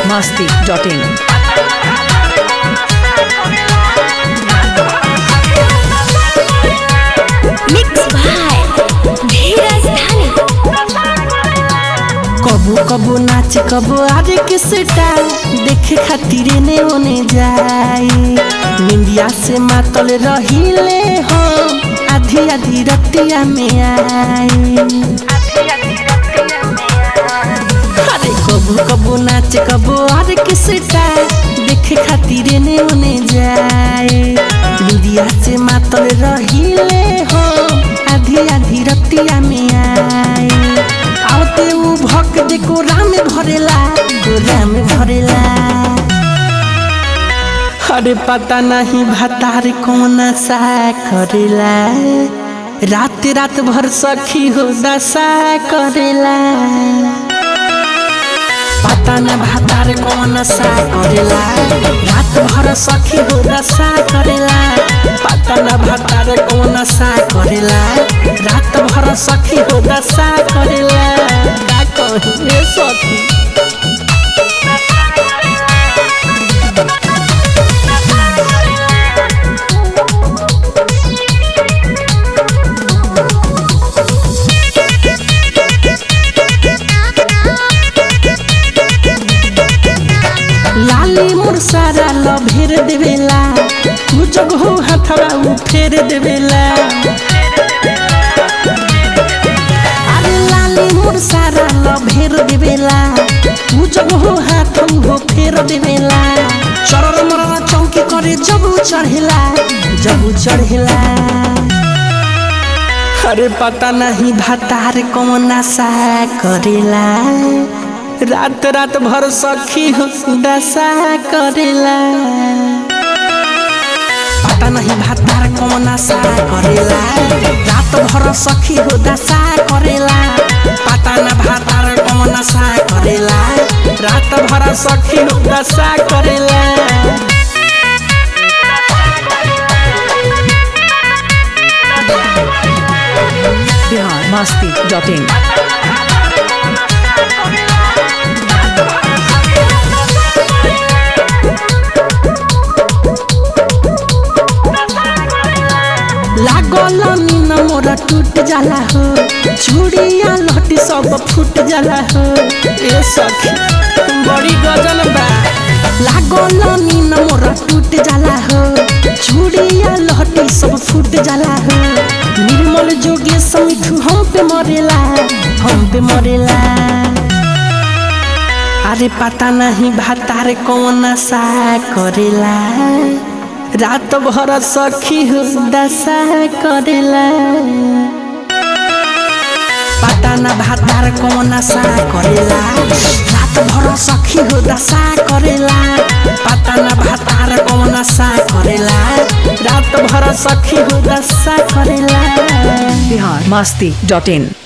biharmasti.in कबू कबू नाच कबू आज किसटा देखे खातिर ने ओने जाई निंदिया से मातल रहिले हम आधी आधी रतिया में आई। अरे कबू कबू नाच कबू आज किसटा देखे खातिर ने ओने जाई निंदिया से मातल रहिले हम आधी आधी रतिया में आई। आवते उ भक दे कोरा में भरेला अरे पता नहीं भतार कौन सा करेला रात रात भर सखी हो दशा करेला। पता न भतार कौन सा करेला रात भर सखी हो दशा करेला। पता न भतार कौन सा करेला रात भर सखी हो दशा करेला। का कहिए सखी लाली मुरसारा लभेर देवेला तू जग हो हथवा उ फेर देवेला। अरे लाली मुरसारा लभेर देवेला तू जग हो हाथ हो फेर देवेला। चरर मरर चौकी करे जब चढ़ेला अरे पता नहीं भतार कौन सा करेला रात रात भर सखी हो दशा करेला। पता नहीं भतार कौन सा करेला रात भर सखी हो दशा करेला। पता न भतार कौन सा करेला रात भर सखी हो दशा करेला। biharmasti.in लागल मीन मोरा टूट जाला हो चूड़िया लहटी सब फूट जाला हो। ए सखी बड़ी गजल बा लागल मीन मोरा टूट जाला हो चूड़िया लहटी सब फूट जाला हो। निर्मल जोगे समिठू हम पे मरेला अरे पता नहीं भतार कौन सा करेला रात भर सखी हो दशा करेला। पता न भतार कौन सा करेला रात भर सखी हो दशा करेला। पता न भतार कौन सा करेला रात भर सखी हो दशा करेला। biharmasti.in